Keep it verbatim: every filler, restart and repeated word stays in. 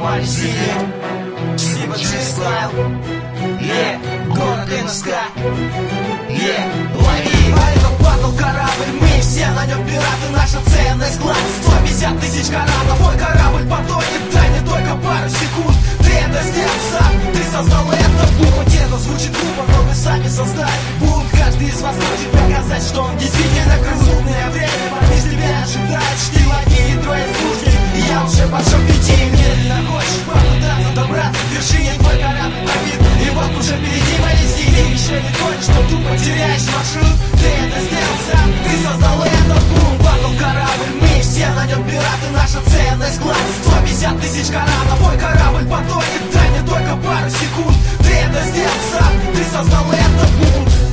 money city. Спасибо, G-Style. Yeah, город in the sky. Yeah, лови. А это падал корабль, мы все на нем пираты. Наша ценность глаз сто пятьдесят тысяч каратов. Мой корабль потонет, дай мне только пару секунд. Ты это сделал сам, ты создал это. Хоть это звучит глупо, но вы сами создали бунт. Каждый из вас хочет показать, что он действительно крут. Трудное время, из тебя ожидает штиль. Лови ядро и слушай, и я уже пошел пяти. Медленно хочешь попытаться добраться к вершине. Твой корабль пробит, и вот уже впереди мои силы. Еще не понял, что тупо теряешь маршрут. Ты это сделал сам, ты создал этот бунт. Падал корабль, мы все на нем пираты. Наша ценность глаз сто пятьдесят тысяч каратов. Мой корабль потонет, дай мне только пару секунд. Ты это сделал сам, ты создал этот бунт.